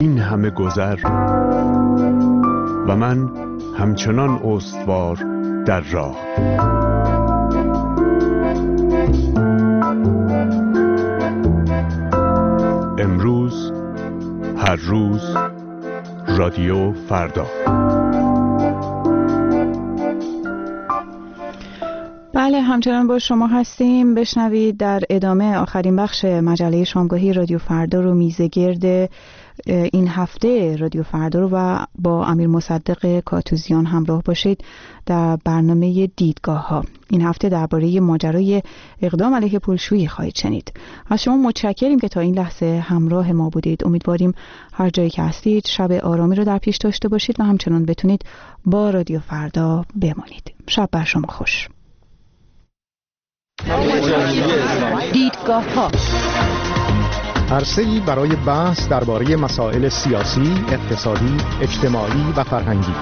این همه گذر و من همچنان استوار در راه. امروز، هر روز، رادیو فردا. بله، همچنان با شما هستیم. بشنوید در ادامه آخرین بخش مجله شامگاهی رادیو فردا رو، میزگرد این هفته رادیو فردا رو و با امیر مصدق کاتوزیان همراه باشید در برنامه دیدگاه ها. این هفته درباره ماجرای اقدام علیه پولشویی خواهید شنید. از شما متشکریم که تا این لحظه همراه ما بودید. امیدواریم هر جایی که هستید شب آرامی رو در پیش داشته باشید و همچنان بتونید با رادیو فردا بمانید. شب بر شما خوش. دیدگاه ها، عرصه‌ای برای بحث درباره مسائل سیاسی، اقتصادی، اجتماعی و فرهنگی.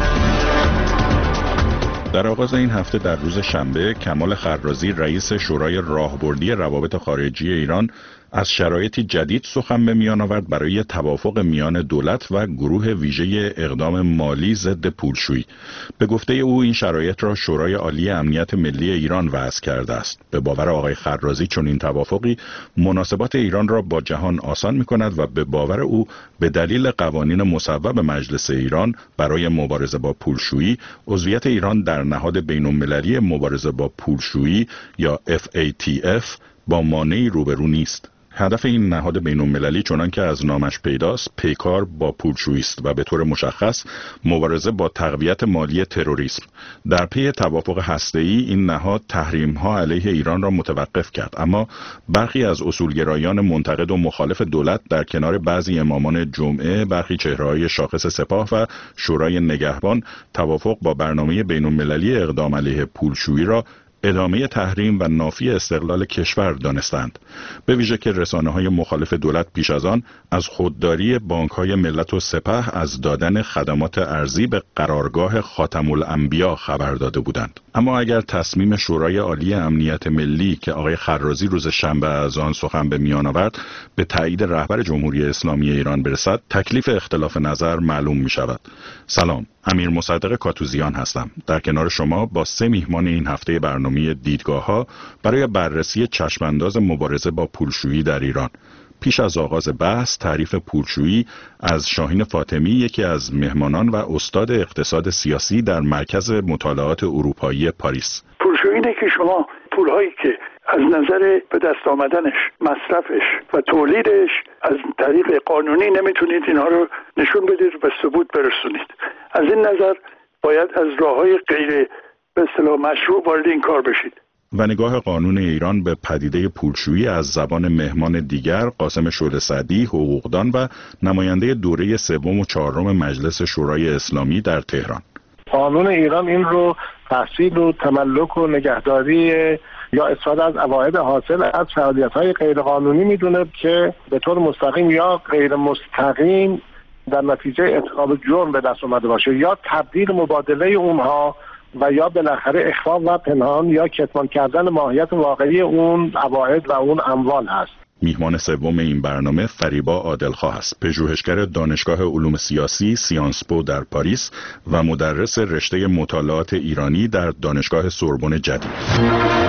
در آغاز این هفته در روز شنبه، کمال خرازی رئیس شورای راهبردی روابط خارجی ایران از شرایطی جدید سخن به میان آورد برای توافق میان دولت و گروه ویژه اقدام مالی ضد پولشویی. به گفته او این شرایط را شورای عالی امنیت ملی ایران وضع کرده است. به باور آقای خرازی چنین توافقی مناسبات ایران را با جهان آسان می‌کند و به باور او به دلیل قوانین مصوب مجلس ایران برای مبارزه با پولشویی، عضویت ایران در نهاد بین‌المللی مبارزه با پولشویی یا FATF با مانعی روبرو نیست. هدف این نهاد بین‌المللی چنان که از نامش پیداست پیکار با پولشویی است و به طور مشخص مبارزه با تقویت مالی تروریسم. در پی توافق هسته‌ای این نهاد تحریم‌ها علیه ایران را متوقف کرد، اما برخی از اصولگرایان منتقد و مخالف دولت در کنار بعضی امامان جمعه، برخی چهره‌های شاخص سپاه و شورای نگهبان توافق با برنامه بین‌المللی اقدام علیه پولشویی را ادامه تحریم و نافی استقلال کشور دانستند. به ویژه که رسانه‌های مخالف دولت پیش از آن از خودداری بانک‌های ملت و سپه از دادن خدمات ارزی به قرارگاه خاتم الانبیا خبر داده بودند. اما اگر تصمیم شورای عالی امنیت ملی که آقای خرازی روز شنبه از آن سخن به میان آورد به تایید رهبر جمهوری اسلامی ایران برسد، تکلیف اختلاف نظر معلوم می شود. سلام، امیر مصدق کاتوزیان هستم. در کنار شما با 3 میهمان این هفته برنامه دیدگاه ها برای بررسی چشمانداز مبارزه با پولشویی در ایران. پیش از آغاز بحث، تعریف پولشویی از شاهین فاطمی، یکی از مهمانان و استاد اقتصاد سیاسی در مرکز مطالعات اروپایی پاریس. پولشویی اینه که شما پولهایی که از نظر به دست آمدنش، مصرفش و تولیدش از طریق قانونی نمیتونید اینها رو نشون بدید و به ثبوت برسونید. از این نظر باید از راههای غیر به اصطلاح مشروع وارد این کار بشید. و نگاه قانون ایران به پدیده پولشویی از زبان مهمان دیگر، قاسم شعله سعدی، حقوقدان و نماینده دوره 3 و 4 مجلس شورای اسلامی در تهران. قانون ایران این رو تحصیل و تملک و نگهداری یا استفاده از عواید حاصل از فعالیت‌های غیرقانونی میدونه که به طور مستقیم یا غیر مستقیم در نتیجه ارتکاب جرم به دست اومده باشه، یا تبدیل مبادله اونها و یا بالاخره اخفا و پنهان یا کتمان کردن ماهیت واقعی اون عواید و اون اموال هست. میهمان سوم این برنامه فریبا عادلخواه است، پژوهشگر دانشگاه علوم سیاسی سیانس پو در پاریس و مدرس رشته مطالعات ایرانی در دانشگاه سوربن جدید.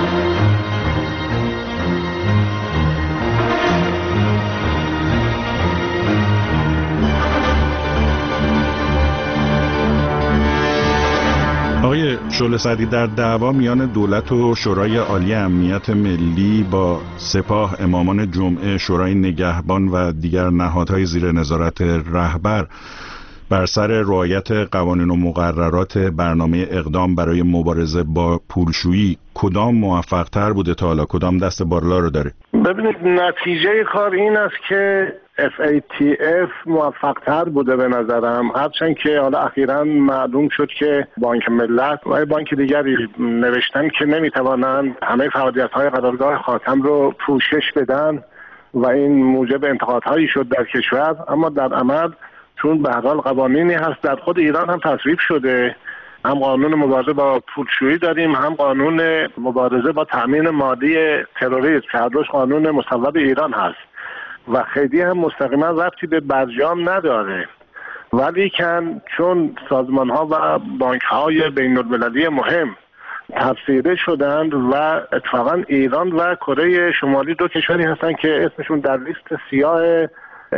آقای شعله سعدی، در دعوا میان دولت و شورای عالی امنیت ملی با سپاه، امامان جمعه، شورای نگهبان و دیگر نهادهای زیر نظارت رهبر بر سر رعایت قوانین و مقررات برنامه اقدام برای مبارزه با پولشویی، کدام موفق‌تر بوده تا حالا؟ کدام دست بالا رو داره؟ ببینید، نتیجه کار این است که FATF موفق‌تر بوده به نظرم، هرچند که حالا اخیراً معلوم شد که بانک ملت و بانک دیگری نوشتن که نمیتوانند همه فعالیت‌های قرارگاه خاتم رو پوشش بدن و این موجب انتقادهایی شد در کشور. اما در عمل چون به هر حال قوانینی هست، در خود ایران هم تصویب شده، هم قانون مبارزه با پولشویی داریم، هم قانون مبارزه با تأمین مالی تروریسم که هر دوش قانون مصوب ایران هست. و خیلی هم مستقیما ربطی به برجام نداره، ولی چون سازمان ها و بانک های بین المللی مهم تفسیره شدند و اتفاقا ایران و کره شمالی دو کشوری هستند که اسمشون در لیست سیاه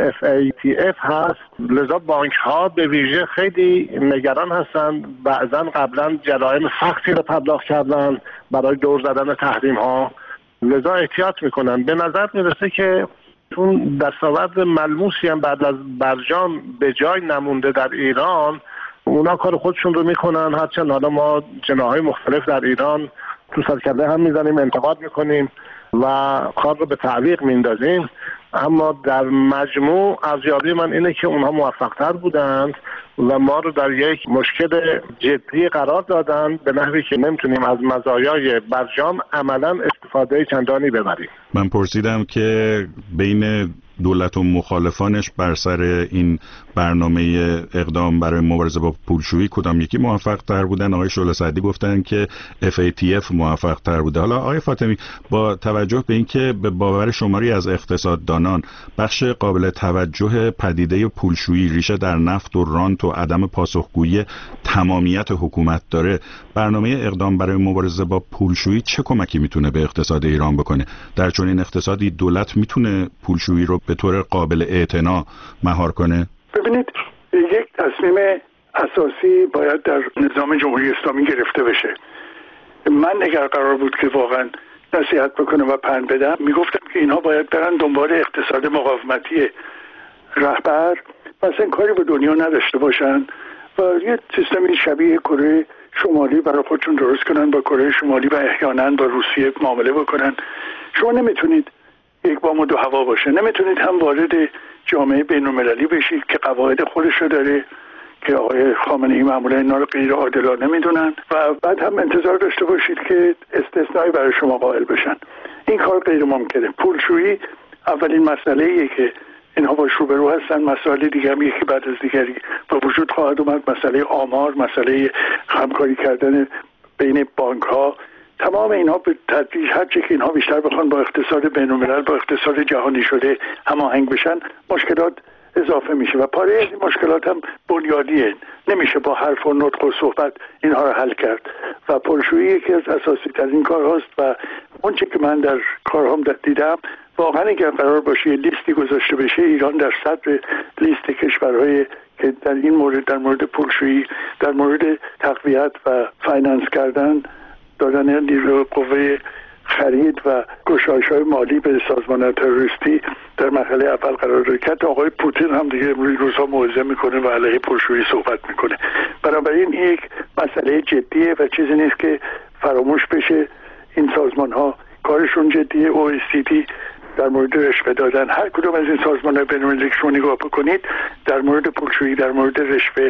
FATF هست، لذا بانک ها به ویژه خیلی نگران هستند. بعضا قبلا جرایم سختی رو پرداخت کردن برای دور زدن تحریم ها، لذا احتیاط میکنن. به نظر میرسه که چون دستاورد ملموسی هم بعد از برجام به جای نمونده در ایران، اونا کار خودشون رو میکنن. هرچند حالا ما جناحهای مختلف در ایران تو سرکله هم میزنیم، انتقاد میکنیم و کار رو به تعویق میندازیم، اما در مجموع ارزیابی من اینه که اونها موفق‌تر بودند و ما رو در یک مشکل جدی قرار دادن، به نحوی که نمیتونیم از مزایای برجام عملا استفاده چندانی ببریم. من پرسیدم که بین دولت و مخالفانش بر سر این برنامه اقدام برای مبارزه با پولشویی کدام یکی موفق تر بودن؟ آقای شعله سعدی گفتن که FATF موفق تر بوده. حالا آقای فاطمی، با توجه به اینکه به باور شماری از اقتصاددانان بخش قابل توجه پدیده پولشویی ریشه در نفت و رانت و عدم پاسخگویی تمامیت حکومت داره، برنامه اقدام برای مبارزه با پولشویی چه کمکی میتونه به اقتصاد ایران بکنه؟ در چنین اقتصادی دولت میتونه پولشویی رو به طور قابل اعتنا مهار کنه؟ ببینید، یک تصمیم اساسی باید در نظام جمهوری اسلامی گرفته بشه. من اگر قرار بود که واقعا نصیحت بکنم و پند بدم، میگفتم که اینها باید برن دنبال اقتصاد مقاومتی رهبر، مثلا کاری به دنیا نداشته باشن و یه سیستمی شبیه کره شمالی برای خودشون درست کنن، با کره شمالی و احیانا با روسیه معامله بکنن. شما نمیتونید یک بام و دو هوا باشه، نمیتونید هم وارد جامعه بین‌المللی بشید که قواعد خودشو داره که آقای خامنه‌ای معمولا اینا رو غیر عادلانه میدونن و بعد هم انتظار داشته باشید که استثنایی برای شما قائل بشن. این کار غیر ممکنه. پولشویی اولین مسئله‌ایه که اینها باش روبرو هستن. مسائل دیگه هم یکی بعد از دیگری به وجود خواهد اومد. مسئله آمار، مسئله همکاری کردن بین بانک‌ها، تمام اینها به تدریج هرچه که اینها بیشتر بخوان با اقتصاد بین‌الملل، با اقتصاد جهانی شده هماهنگ بشن، مشکلات اضافه میشه و پاره از این مشکلات هم بنیادیه. نمیشه با حرف و نطق و صحبت اینها رو حل کرد و پولشویی یکی از اساسی ترین کارهاست و اون چه که من در کارهام دیدم، واقعا اگر قرار باشه لیستی گذاشته بشه، ایران در صدر لیست کشورهای که در این مورد، در مورد پولشویی، در مورد تقویت و فایننس کردن، دادن نیروی قوه خرید و گشایش‌های مالی به سازمان تروریستی در مرحله اول قرار داره که آقای پوتین هم دیگه روزها موعظه میکنه و علیه پولشویی صحبت میکنه. بنابراین این یک مسئله جدیه و چیزی نیست که فراموش بشه. این سازمان‌ها کارشون جدیه. OECD در مورد رشوه دادن، هر کدوم از این سازمان‌های بین‌المللی که شما نگاه بکنید در مورد پولشویی، در مورد رشوه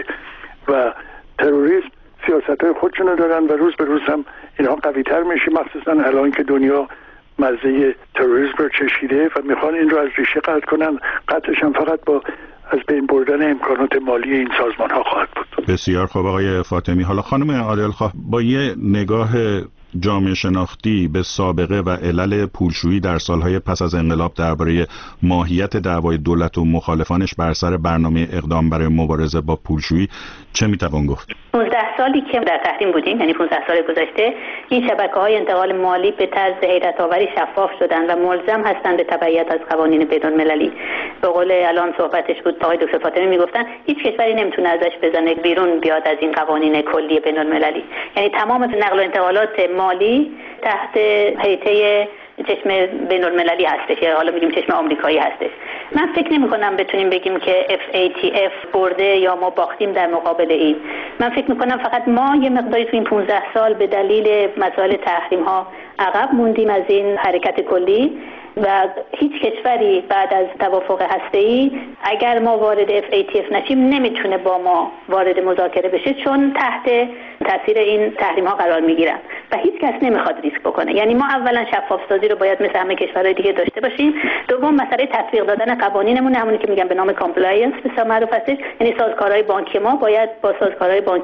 و تروریسم سیاست‌های خودشونو دارن و روز به روز هم اینها قوی‌تر میشه، مخصوصا الان که دنیا مزه تروریسم رو چشیده و میخوان این رو از ریشه قطع کنن. قطعش هم فقط با از بین بردن امکانات مالی این سازمان‌ها خواهد بود. بسیار خوب آقای فاطمی. حالا خانم عادلخواه، با یه نگاه جامعه شناختی به سابقه و علل پولشویی در سالهای پس از انقلاب درباره ماهیت دعوای دولت و مخالفانش بر سر برنامه اقدام برای مبارزه با پولشویی چه میتوان گفت؟ 15 سالی که در تحریم بودیم، یعنی 15 سال گذشته، این شبکه‌های انتقال مالی به طرز حیرت‌آوری شفاف شدن و ملزم هستند به تبعیت از قوانین بین‌المللی. به قول الان صحبتش بود آقای دکتر فاطمی میگفتن هیچ کشوری نمیتونه ازش بزنه بیرون بیاد از این قوانین کلی بین‌المللی. یعنی تمام نقل و انتقالات مالی تحت هیئت چشم بین‌المللی هستش، یا حالا میگیم چشم آمریکایی هستش. من فکر نمی‌کنم بتونیم بگیم که FATF برده یا ما باختیم در مقابل این. من فکر می‌کنم فقط ما یه مقداری تو این 15 سال به دلیل مسائل تحریم‌ها عقب موندیم از این حرکت کلی و هیچ کشوری بعد از توافق هسته‌ای اگر ما وارد FATF نشیم نمیتونه با ما وارد مذاکره بشه، چون تحت تاثیر این تحریم‌ها قرار میگیرن و هیچ کس نمیخواد ریسک بکنه. یعنی ما اولا شفاف سازی رو باید مثل همه کشورهای دیگه داشته باشیم. دوم مسئله تطبیق دادن قوانینمون، همونی که میگن به نام کامپلاینس به معروف هستش، یعنی سازکارهای بانکی ما باید با سازکارهای بانکی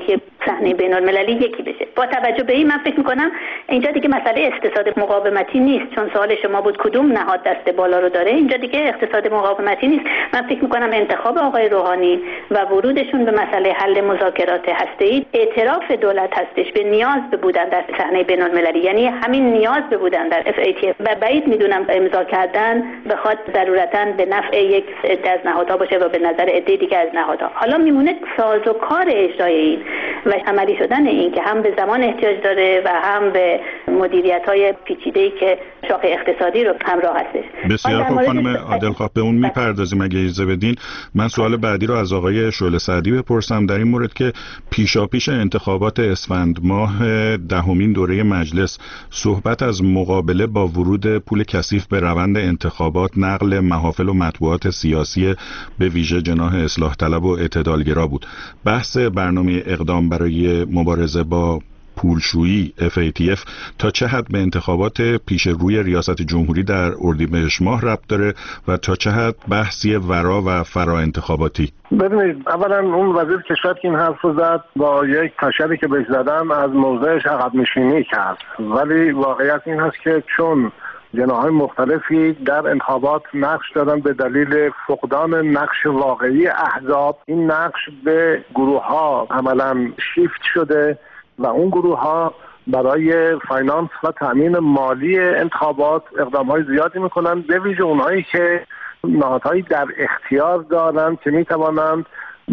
صحنه بین‌المللی یکی بشه. با توجه به این من فکر می‌کنم اینجا دیگه مسئله اقتصاد مقاومتی نیست، چون سوال شما بود کدوم نهاد دست بالا رو داره. اینجا دیگه اقتصاد مقاومتی نیست. من فکر می‌کنم انتخاب آقای روحانی و ورودشون به مسئله حل مذاکرات هسته‌ای اعتراف دولت هستش به نیاز بودن در صحنه بین‌المللی، یعنی همین نیاز بودن در FATF و بعید می‌دونم امضا کردن بخواد ضرورتاً به نفع یک عده از نهادها باشه و به نظر عده دیگه از نهادها. حالا میمونه سازوکار اجرای این و عملی شدن این که هم به زمان احتیاج داره و هم به مدیریت‌های پیچیده‌ای که شاخه اقتصادی رو همراه هستش. بسیار خوب خانم عادلخواه، به اون میپردازیم اگه اجازه بدین. من سوال بعدی رو از آقای شعله سعدی بپرسم در این مورد که پیشاپیش انتخابات اسفند ماه 10مین دوره مجلس صحبت از مقابله با ورود پول کثیف به روند انتخابات، نقل محافل و مطبوعات سیاسی به ویژه جناح اصلاح طلب و اعتدالگرا بود. بحث برنامه اقدام برای مبارزه با پولشویی FATF تا چه حد به انتخابات پیش روی ریاست جمهوری در اردیبهشت ماه ربط داره و تا چه حد بحثی ورا و فرا انتخاباتی؟ ببینید، اولا اون وزیر کشور که این حرف رو زد با یک تشری که بهش زدم از موضعش عقب نشینی کرد، ولی واقعیت این هست که چون جناح‌های مختلفی در انتخابات نقش دادن به دلیل فقدان نقش واقعی احزاب، این نقش به گروه‌ها عملاً شیفت شده و اون گروه‌ها برای فاینانس و تأمین مالی انتخابات اقدام‌های زیادی می‌کنن، به ویژه اونهایی که نهادهایی در اختیار دارند که می‌توانند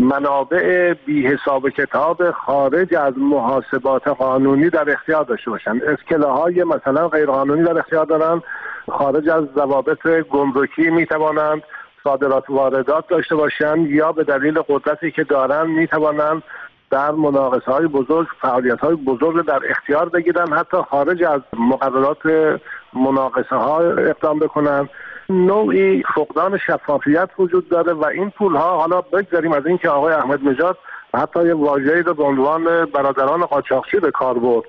منابع بی حساب کتاب خارج از محاسبات قانونی در اختیار داشته باشند. اسکله‌های مثلا غیرقانونی در اختیار دارند، خارج از ضوابط گمرکی می‌توانند صادرات و واردات داشته باشند یا به دلیل قدرتی که دارند می‌توانند در مناقصه‌های بزرگ فعالیت‌های بزرگ در اختیار بگیرن، حتی خارج از مقررات مناقصه‌ها اقدام بکنن. نوعی فقدان شفافیت وجود داره و این پول‌ها، حالا بگذاریم از این که آقای احمد نژاد حتی یه واژه‌ای رو به عنوان برادران قاچاقچی به کار برد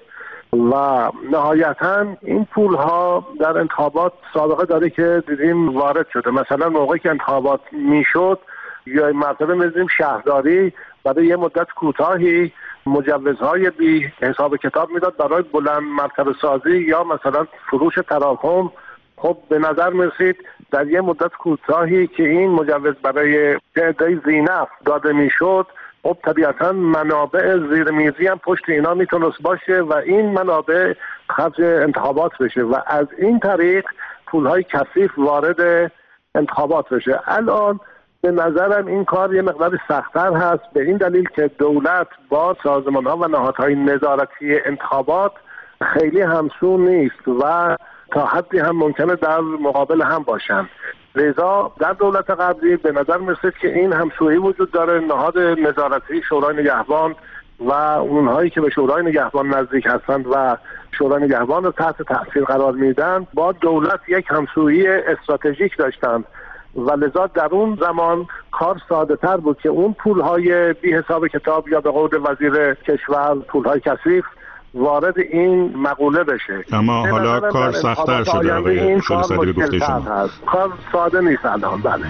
و نهایتاً این پول‌ها در انتخابات سابقه داره که دیدیم وارد شده. مثلا موقعی که انتخابات میشد یا مرتبه می‌دیدیم شهرداری برای یه مدت کوتاهی مجوزهای بی حساب کتاب میداد برای بلند مرتبه سازی یا مثلا فروش تراکم. خب به نظر میرسید در یه مدت کوتاهی که این مجوز برای تعداد زینف داده میشد، خب طبیعتا منابع زیرمیزی هم پشت اینا میتونست باشه و این منابع خرج انتخابات بشه و از این طریق پولهای کثیف وارد انتخابات بشه. الان به نظرم این کار یه مقدار سخت‌تر هست، به این دلیل که دولت با سازمان‌ها و نهادهای نظارتی انتخابات خیلی همسو نیست و تا حدی هم ممکنه در مقابل هم باشن. لذا در دولت قبلی به نظر می‌رسید که این همسویی وجود داره. نهاد نظارتی شورای نگهبان و اونهایی که به شورای نگهبان نزدیک هستند و شورای نگهبان رو تحت تاثیر قرار میدن با دولت یک همسویی استراتژیک داشتند و لذا در اون زمان کار ساده تر بود که اون پولهای بی حساب کتاب یا به قول وزیر کشور پولهای کثیف وارد این مقوله بشه. اما حالا کار سخت‌تر شده آقای شعله سعدی به گفته شما. کار ساده نیست الان. بله.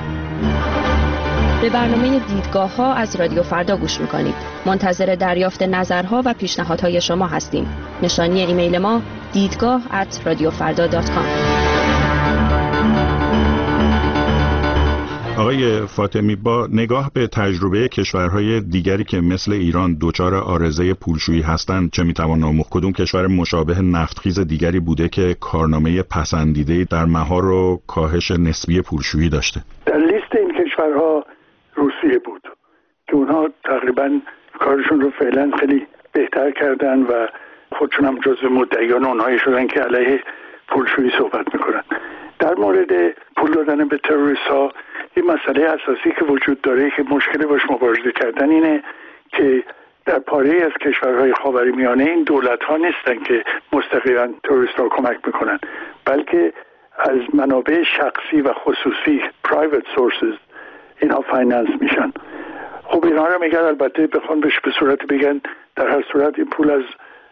به برنامه دیدگاه‌ها از رادیو فردا گوش می‌کنید. منتظر دریافت نظرها و پیشنهادهای شما هستیم. نشانی ایمیل ما دیدگاه@radiofarda.com. آقای فاطمی، با نگاه به تجربه کشورهای دیگری که مثل ایران دچار عارضه پولشویی هستند چه میتوان آموخت؟ کدوم کشور مشابه نفتخیز دیگری بوده که کارنامه پسندیده در مهار و کاهش نسبی پولشویی داشته؟ در لیست این کشورها روسیه بود که اونها تقریبا کارشون رو فعلا خیلی بهتر کردن و خودشون هم جزو مدعیان اونهایی شدن که علیه پولشویی صحبت میکنن. در مورد پول دادن به تروریست ها یه مسئله اساسی که وجود داره که مشکل باش مبارزه کردن اینه که در پاره از کشورهای خاورمیانه این دولت ها نیستن که مستقیما تروریست ها کمک میکنن، بلکه از منابع شخصی و خصوصی private sources اینها فایننس میشن. خب اینها رو میگن البته بخوان به صورت بگن در هر صورت این پول از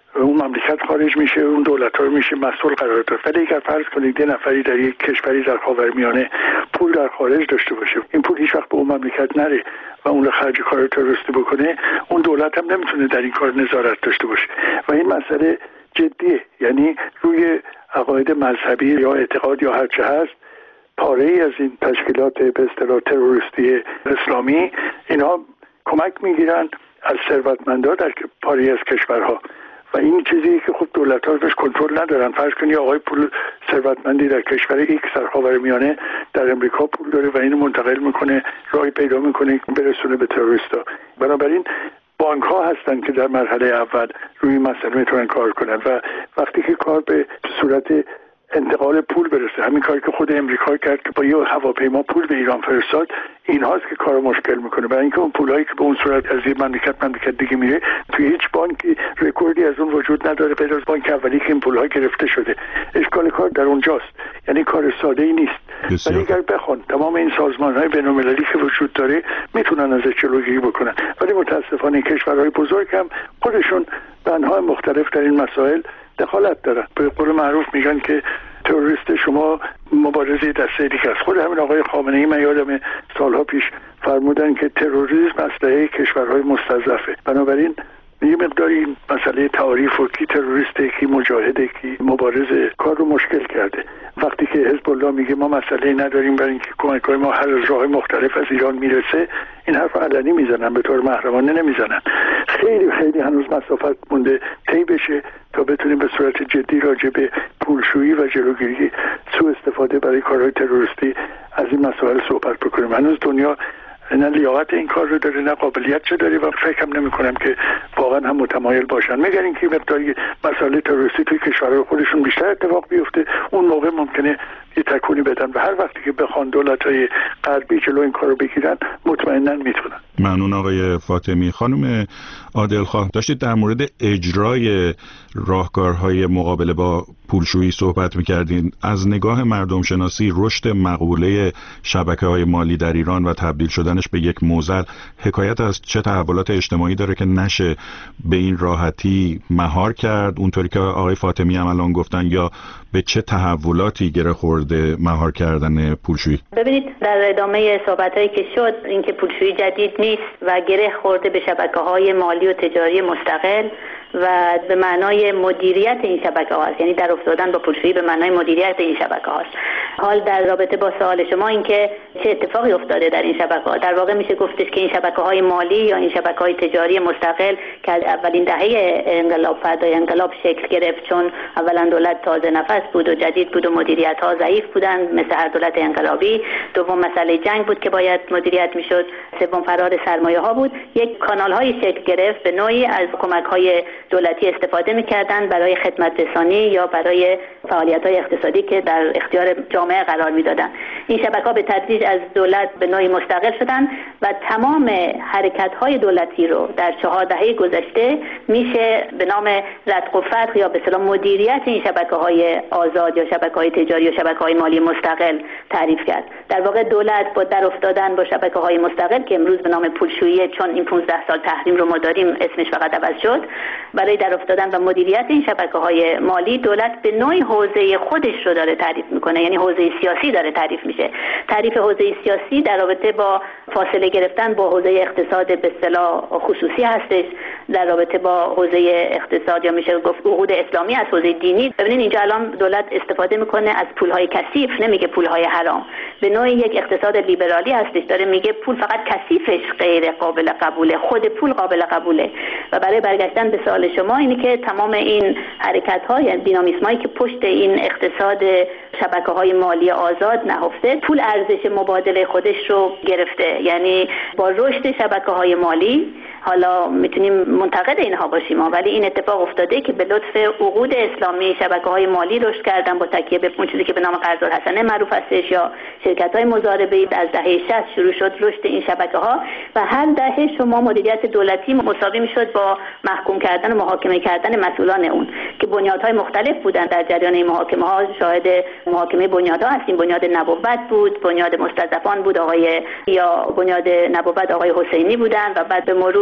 اون مملکت خارج میشه، اون دولت‌ها رو میشه مسئول قرار داد. ولی اگر فرض کنید یه نفری در یک کشوری در خاورمیانه پول در خارج داشته باشه، این پول هیچ وقت به اون مملکت نره و اون رو خرج کار تروریستی بکنه، اون دولت هم نمیتونه در این کار نظارت داشته باشه و این مسئله جدیه. یعنی روی عقاید مذهبی یا اعتقاد یا هر چه هست، پاره‌ای از این تشکیلات به اصطلاح تروریستی اسلامی اینها کمک میگیرن از ثروتمندان در پاره‌ای از کشورها و این چیزی که خب دولت‌ها بهش کنترل ندارن. فرض کنید آقای پول ثروتمندی در کشور ایکس در خاورمیانه در امریکا پول داره و اینو منتقل میکنه، راهی پیدا میکنه برسونه به تروریستا. بنابراین بانک‌ها هستن که در مرحله اول روی این مسئله میتونن کار کنن و وقتی که کار به صورت انتقال پول برسه، همین کاری که خود امریکا کرد که با یه هواپیما پول به ایران فرستاد، این هاست که کارو مشکل میکنه. برای اینکه اون پولایی که به اون صورت از یه مملکت دیگه میره، توی هیچ بانکی رکوردی از اون وجود نداره غیر از بانک اولی که این پولها گرفته شده. اشکال کار در اونجاست، یعنی کار ساده ای نیست. ولی اگر بخوان تمام این سازمان‌های بین‌المللی که وجود داره میتونن ازش جلوگیری بکنن، ولی متاسفانه کشورهای بزرگ هم خودشون به انواع مختلف در این مسائل دخالت دارن. به قول معروف میگن که تروریست شما مبارزه دسته دیگه است. خود همین آقای خامنه‌ای من یادم سالها پیش فرمودن که تروریسم اسلحه کشورهای مستضعفه. بنابراین یه مقداری مسئله تعاریف و کی تروریسته، کی مجاهده، کی مبارزه کار رو مشکل کرده. وقتی که حزب الله میگه ما مسئله نداریم برای اینکه کمک‌های ما هر راه مختلف از ایران میرسه، این حرف علنی میزنن، به طور محرمانه نمیزنن. خیلی خیلی هنوز مسافت مونده طی بشه تا بتونیم به صورت جدی راجع به پولشویی و جلوگیری سوء استفاده برای کارهای تروریستی از این مسائل صحبت بکنیم. هنوز دنیا نه لیاقت این کار رو داره نه قابلیت چه داره و فکرم نمی کنم که واقعا هم متمایل باشن. میگن که مقداری مسائل تروریستی توی کشورهای خودشون بیشتر اتفاق بیفته، اون موقع ممکنه یه تکونی بدن و هر وقتی که بخوان دولت‌های غربی جلو این کارو بگیرن مطمئنا میتونن. ممنون آقای فاطمی. خانم عادلخواه، داشتید در مورد اجرای راهکارهای مقابله با پولشویی صحبت می‌کردین. از نگاه مردم شناسی رشد مقوله شبکه‌های مالی در ایران و تبدیل شدنش به یک معضل حکایت از چه تحولات اجتماعی داره که نشه به این راحتی مهار کرد اونطوری که آقای فاطمی هم الان گفتن، یا به چه تحولاتی گره خورده مهار کردن پولشویی؟ ببینید در ادامه صحبتایی که شد، اینکه پولشویی جدید نیست و گره خورده به شبکه‌های مالی و تجاری مستقل و به معنای مدیریت این شبکه‌ها است، یعنی در افتادن با پولشویی به معنای مدیریت این شبکه‌ها است. حال در رابطه با سوال شما اینکه چه اتفاقی افتاده در این شبکه‌ها، در واقع میشه گفتش که این شبکه‌های مالی یا این شبکه‌های تجاری مستقل که از اولین دهه انقلاب فردای انقلاب شکل گرفت، چون اولا دولت تازه نفس بود و جدید بود و مدیریت‌ها ضعیف بودند مثل هر دولت انقلابی، دوم مسئله جنگ بود که باید مدیریت میشد، سوم فرار سرمایه‌ها بود، یک کانال‌های شکل گرفت به نوعی از کمک‌های دولتی استفاده می‌کردند برای خدمت رسانی یا برای فعالیت‌های اقتصادی که در اختیار جامعه قرار می‌دادند. این شبکه‌ها به تدریج از دولت به نوعی مستقل شدند و تمام حرکت‌های دولتی رو در 4 دهه گذشته میشه به نام رتق و فتق یا به اصطلاح مدیریت این شبکه‌های آزاد یا شبکه‌های تجاری یا شبکه‌های مالی مستقل تعریف کرد. در واقع دولت با در افتادن با شبکه‌های مستقل که امروز به نام پولشویی، چون این 15 سال تحریم رو ما داریم اسمش فقط عوض شد، برای در افتادن و مدیریت این شبکه‌های مالی دولت به نوعی حوزه خودش رو داره تعریف میکنه، یعنی حوزه سیاسی داره تعریف میشه. تعریف حوزه سیاسی در رابطه با فاصله گرفتن با حوزه اقتصاد به اصطلاح خصوصی هستش، در رابطه با حوزه اقتصاد یا میشه گفت عقود اسلامی از حوزه دینی. ببینید اینجا الان دولت استفاده میکنه از پولهای کثیف، نمیگه پولهای حرام، به نوعی یک اقتصاد لیبرالی هستش، داره میگه پول فقط کثیفش غیر قابل قبوله، خود پول قابل قبوله. و برای برگشتن به سوال شما اینی که تمام این حرکت‌ها یا دینامیسمایی که پشت این اقتصاد شبکه‌های مالی آزاد نهفته، پول ارزش مبادله خودش رو گرفته، یعنی با رشد شبکه‌های مالی، حالا میتونیم منتقد اینها باشیم ولی این اتفاق افتاده که به لطف عقود اسلامی شبکه‌های مالی رشد کردن با تکیه به اون چیزی که به نام قرض الحسنه معروف هستش یا شرکت‌های مضاربه‌ای. از دهه 60 شروع شد رشد این شبکه‌ها و هر دهه شما مدیریت دولتی مساوی میشد با محکوم کردن و محاکمه کردن مسئولان اون که بنیادهای مختلف بودن. در جریان این محاکمه‌ها شاهد محاکمه بنیادها هستیم. بنیاد نبوت بود، بنیاد مستضعفان بود یا بنیاد نبوت آقای حسینی بودن و بعد به مرور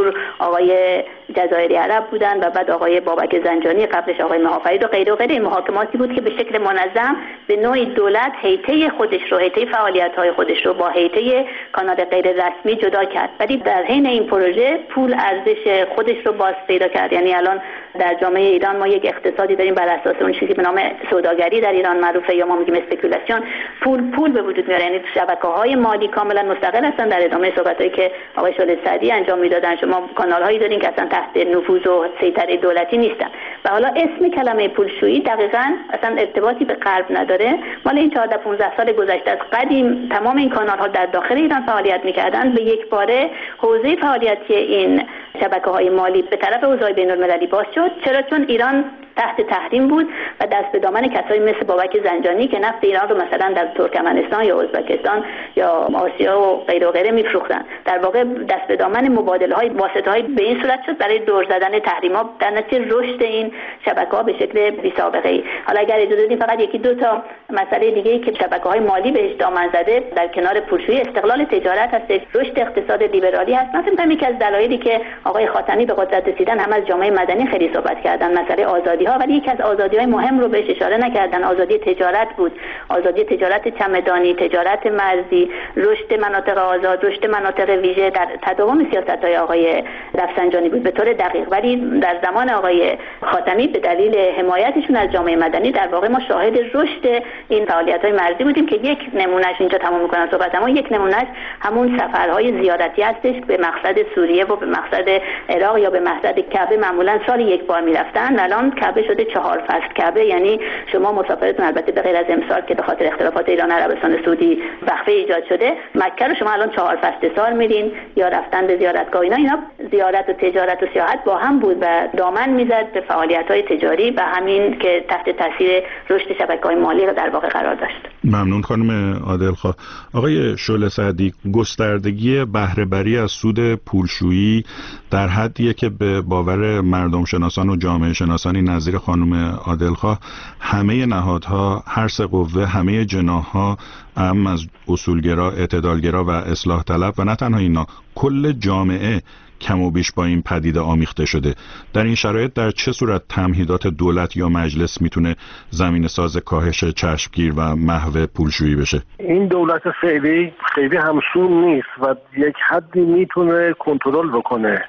تیمور آقای جزایری عرب بودن و بعد آقای بابک زنجانی، قبلش آقای مهافرید و غیره و غیره. محاکماتی بود که به شکل منظم به نوعی دولت هیئت خودش رو، هیئت فعالیت‌های خودش رو با هیئت کانال غیر رسمی جدا کرد. ولی در حین این پروژه پول ارزش خودش رو باز پیدا کرد. یعنی الان در جامعه ایران ما یک اقتصادی داریم بر اساس اون چیزی به نام سوداگری در ایران معروفه، یا ما میگیم اسپکولاسیون. پول به وجود میاره، یعنی شبکه‌های مالی کاملا مستقل هستن. در ادامه صحبتایی که آقای شعله سعدی انجام میدادن، شما کانال‌هایی دارین که اصلا تحت نفوذ و سیطره دولتی نیستن. و حالا اسم کلمه پولشویی دقیقاً اصلا ارتباطی به غرب نداره. مال این 14 15 سال گذشته از قدیم تمام این کانال‌ها در داخل ایران فعالیت می‌کردن. به یک باره حوزه فعالیتی این شبکه‌های مالی به طرف حوزه بین‌المللی باز شد. چرا؟ چون ایران تحت تحریم بود و دست به دامن کسایی مثل بابک زنجانی که نفت ایران رو مثلا در ترکمنستان یا ازبکستان یا آسیا و غیره و غیره میفروختن. در واقع دست به دامن مبادله‌های واسطه‌های به این صورت شد برای دور زدن تحریم‌ها، در نتیجه رشد این شبکه‌ها به شکل بی‌سابقه‌ای. حالا اگر اجازه بدید فقط یکی دو تا مسئله دیگه‌ای که شبکه‌های مالی بهش دامن زده در کنار پولشویی، استقلال تجارت هست، رشد اقتصاد لیبرالی هست. مثلا یکی از دلایلی که آقای خاتمی به قدرت رسیدن هم از جامعه مدنی خیلی صحبت کردن، مسئله آزادی ها، ولی یکی از آزادی‌های مهم رو بهش اشاره نکردن. آزادی تجارت بود، آزادی تجارت چمدانی، تجارت مرزی، رشد مناطق آزاد، رشد مناطق ویژه در تداوم سیاست‌های آقای رفسنجانی بود به طور دقیق. ولی در زمان آقای خاتمی به دلیل حمایتشون از جامعه مدنی در واقع ما شاهد رشد این فعالیت‌های مرزی بودیم که یک نمونهش اینجا تمام می‌کنم صحبتمو. یک نمونهش همون سفرهای زیارتی هستش به مقصد سوریه و به مقصد عراق یا به مقصد کعبه. معمولاً سال یک بار می‌رفتن، الان کعبه شده 4 فصل کعبه. یعنی شما مسافرتون البته به غیر از امسال که به خاطر اختلافات ایران عربستان سعودی وقفه ایجاد شده، مکه رو شما الان 4 فصل سال میرین یا رفتن به زیارتگاه. اینا زیارت و تجارت و سیاحت با هم بود و دامن میزد به فعالیت‌های تجاری و همین که تحت تاثیر رشد شبکه‌های مالی رو در واقع قرار داشت. ممنون خانم عادلخواه. آقای شعله سعدی، گستردگی بهره بری از سود پولشویی در حدیه که به باور مردم شناسان و جامعه شناسانی نظیر خانم عادلخواه همه نهادها، هر سه قوه، همه جناح‌ها، از اصولگرا، اعتدالگرا و اصلاح طلب و نه تنها اینا، کل جامعه کم و بیش با این پدیده آمیخته شده. در این شرایط در چه صورت تمهیدات دولت یا مجلس میتونه زمینه ساز کاهش چشمگیر و محو پولشویی بشه؟ این دولت خیلی همسون نیست و یک حدی میتونه کنترل بکنه،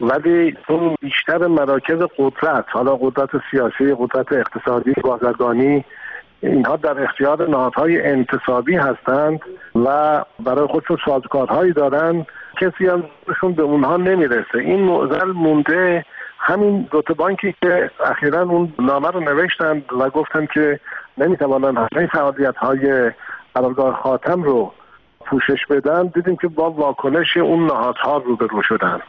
ولی اون بیشتر مراکز قدرت، حالا قدرت سیاسی، قدرت اقتصادی، بازرگانی، اینها در اختیار نهادهای انتصابی هستند و برای خودشون سازوکارهایی دارن، کسی همشون به اونها نمیرسه. این معضل مونده. همین دوتا بانکی که اخیراً اون نامه رو نوشتن و گفتن که نمیتوانن همه فعالیت‌های قرارگاه خاتم رو پوشش بدن، دیدیم که با واکنش اون نهادها روبرو شدن،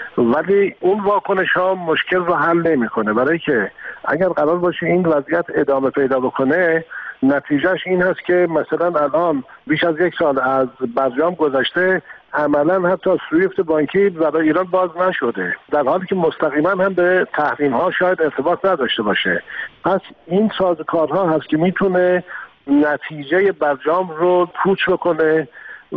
ولی اون واکنش ها مشکل رو حل نمیکنه. برای که اگر قرار باشه این وضعیت ادامه پیدا بکنه، نتیجهش این هست که مثلا الان بیش از 1 سال از برجام گذشته، عملا حتی سویفت بانکی برای ایران باز نشده، در حالی که مستقیما هم به تحریم ها شاید ارتباط نداشته باشه. پس این سازوکارها هست که میتونه نتیجه برجام رو پوچ بکنه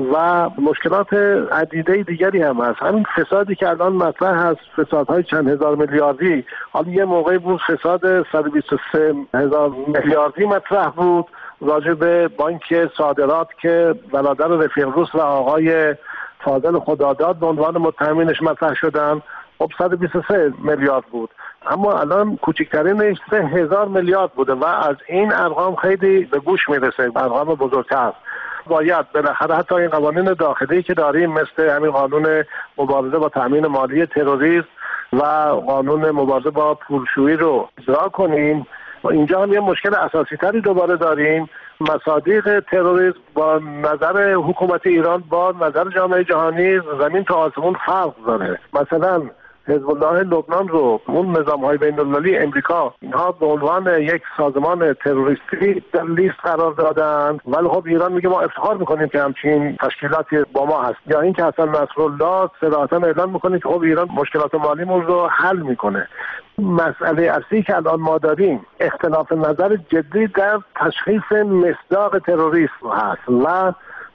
و مشکلات عدیده دیگری هم هست. همین فسادی که الان مطرح هست، فسادهای چند هزار میلیاردی، حالا یه موقعی بود فساد 123 هزار میلیاردی مطرح بود راجع به بانک صادرات که برادر رفیق روس و آقای فاضل خداداد به عنوان متهمینش مطرح شدن. خب 123 میلیارد بود، اما الان کوچکترینش 3000 میلیارد بوده و از این ارقام خیلی به گوش میرسه، ارقام بزرگتر. باید بالاخره حتی این قوانین داخلی که داریم، مثل همین قانون مبارزه با تامین مالی تروریسم و قانون مبارزه با پولشویی رو اجرا کنیم. و اینجا هم یه مشکل اساسی تری دوباره داریم. مصادیق تروریسم با نظر حکومت ایران با نظر جامعه جهانی زمین تا آسمون فرق داره. مثلا حزب الله لبنان رو اون نظام‌های بین‌المللی امریکا اینها به عنوان یک سازمان تروریستی در لیست قرار دادن، ولی خب ایران میگه ما افتخار میکنیم که همچین تشکیلاتی با ما هست. یا اینکه حسن نصرالله صراحتاً اعلام میکنه که خب ایران مشکلات مالیمون رو حل میکنه. مسئله اصلی که الان ما داریم اختلاف نظر جدی در تشخیص مصداق تروریسم هست و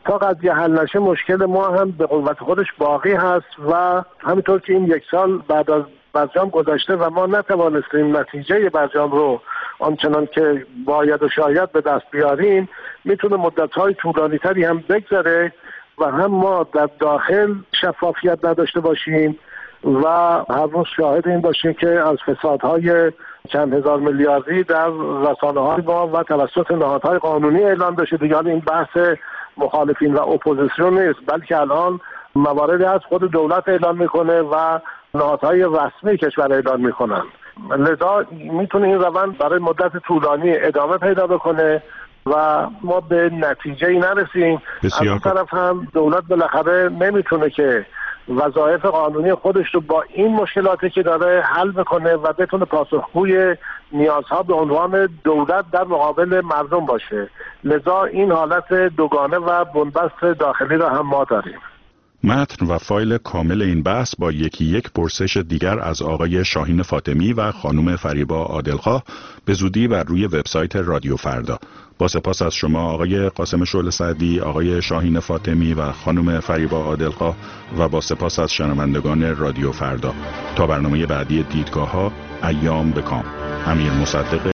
تا قضیه حل نشه مشکل ما هم به قوت خودش باقی هست و همینطور که این 1 سال بعد از برجام گذشته و ما نتوانستیم نتیجه برجام رو آنچنان که باید و شاید به دست بیاریم، میتونه مدت‌های طولانی‌تری هم بگذره و هم ما در داخل شفافیت نداشته باشیم و هر روز شاهد این باشیم که از فسادهای چند هزار میلیاردی در رسانه‌های ما و توسط نهادهای قانونی اعلام بشه. دیگه این بحث مخالفین و اپوزیسیون نیست، بلکه الان مواردی از خود دولت اعلام میکنه و نهادهای رسمی کشور اعلام میکنن. لذا میتونه این روند برای مدت طولانی ادامه پیدا بکنه و ما به نتیجه‌ای نرسیم. از اون طرف هم دولت بالاخره نمیتونه که وظایف قانونی خودش رو با این مشکلاتی که داره حل بکنه و بتونه پاسخگوی نیازها به عنوان دولت در مقابل مردم باشه. لذا این حالت دوگانه و بنبست داخلی را هم ما داریم. متن و فایل کامل این بحث با یکی پرسش دیگر از آقای شاهین فاطمی و خانم فریبا عادلخواه به زودی بر روی وبسایت رادیو فردا. با سپاس از شما آقای قاسم شعله سعدی، آقای شاهین فاطمی و خانم فریبا عادلخواه و با سپاس از شنوندگان رادیو فردا. تا برنامه بعدی دیدگاه‌ها، ایام بکام. امیر مصدق